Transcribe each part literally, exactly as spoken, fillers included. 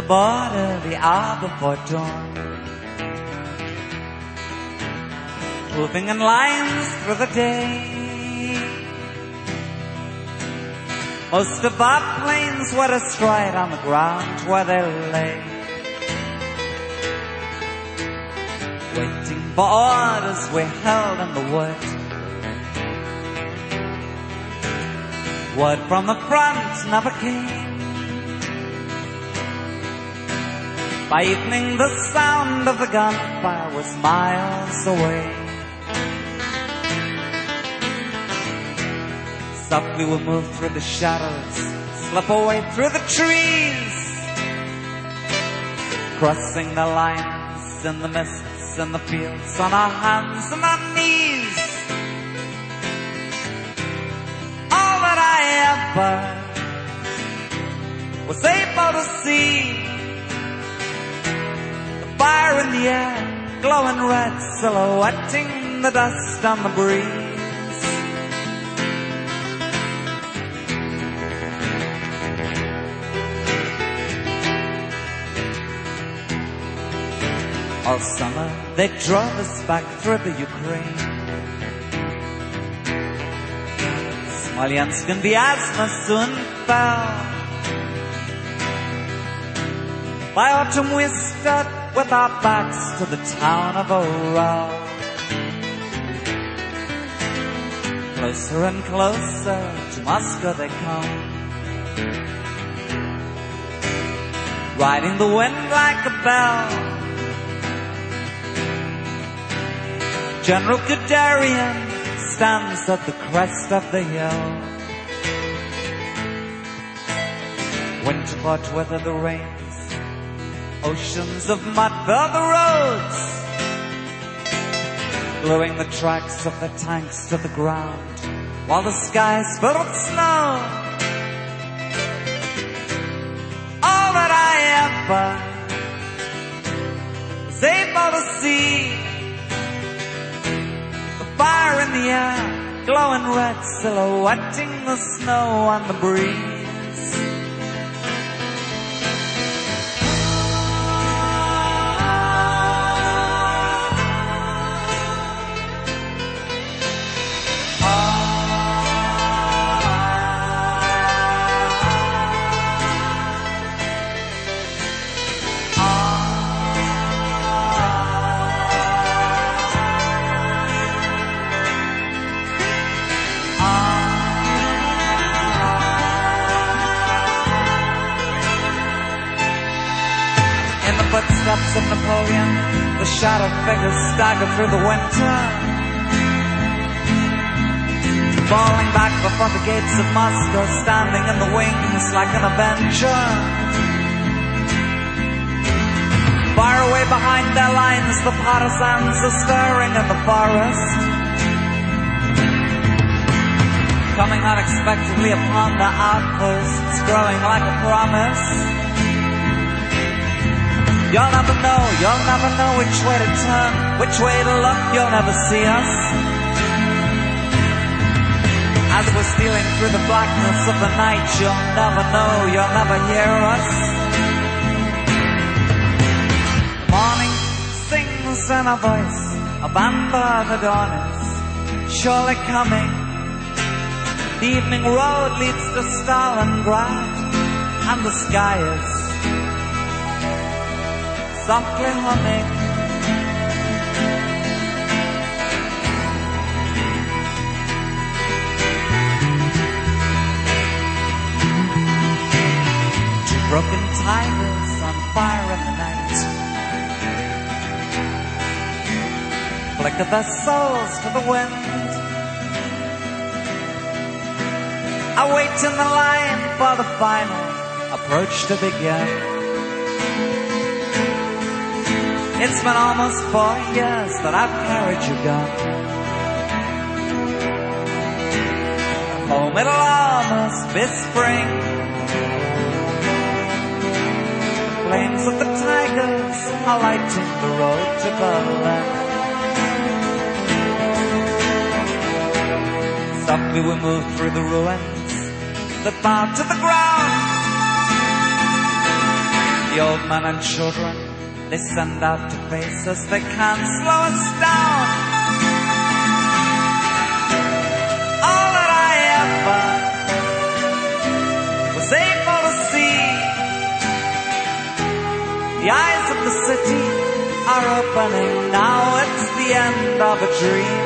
the border the hour before dawn, moving in lines through the day. Most of our planes were destroyed on the ground where they lay, waiting for orders we held in the wood. Word from the front never came. By evening the sound of the gunfire was miles away. Softly we'll move through the shadows, slip away through the trees, crossing the lines in the mists in the fields, on our hands and our knees. All that I ever was able to see, the fire in the air, glowing red, silhouetting the dust on the breeze. All summer they drove us back through the Ukraine, Smolensk and Vyazma soon fell. By autumn we stood with our backs to the town of Orel. Closer and closer to Moscow they come, riding the wind like a bell. General Guderian stands at the crest of the hill. Winter brought weather the rains, oceans of mud fill the roads, gluing the tracks of the tanks to the ground, while the skies filled with snow. All that I ever was able to see, fire in the air, glowing red, silhouetting the snow on the breeze. Footsteps of Napoleon, the shadow figures stagger through the winter, falling back before the gates of Moscow, standing in the wings like an avenger. Far away behind their lines, the partisans are stirring in the forest, coming unexpectedly upon the outposts, growing like a promise. You'll never know, you'll never know which way to turn, which way to look, you'll never see us. As we're stealing through the blackness of the night, you'll never know, you'll never hear us. The morning sings in a voice of amber, the dawn is surely coming. The evening road leads to Stalingrad, and the sky is softly humming. Two broken tigers on fire in the night flicker their souls to the wind. I wait in the line for the final approach to begin. It's been almost four years that I've carried your gun. Home it'll almost be spring. Flames of the tigers are lighting the road to Berlin. Softly we move through the ruins that bow to the ground, The old men and children, they send out to face us. They can't slow us down. All that I ever was able to see, the eyes of the city are opening. Now it's the end of a dream.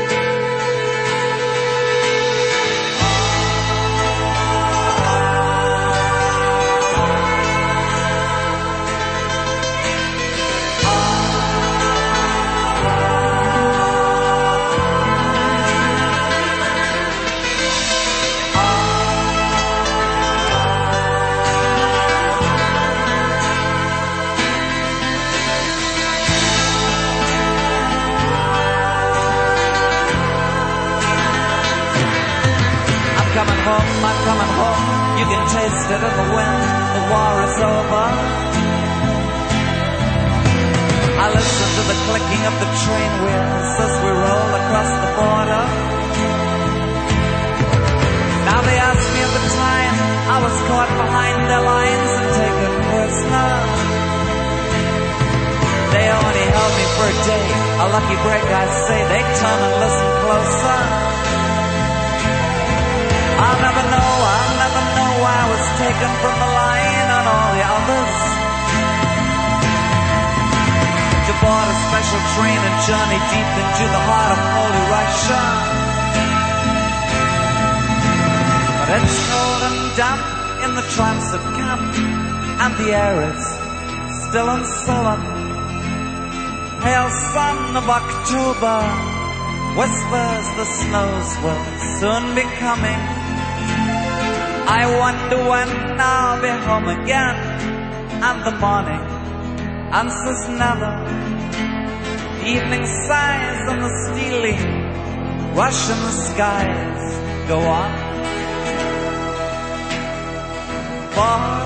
Coming home, I'm coming home. You can taste it in the wind. The war is over. I listen to the clicking of the train wheels as we roll across the border. Now they ask me at the time I was caught behind their lines and taken prisoner. They only held me for a day, a lucky break I say. They turn and listen closer. I'll never know, I'll never know why I was taken from the line and all the others, to board a special train and journey deep into the heart of holy Russia. But it's cold and damp in the transit camp, and the air is still and sullen. Pale sun of October whispers the snows will soon be coming. I wonder when I'll be home again, and the morning answers never. Evening sighs and the steely Russian skies go on. For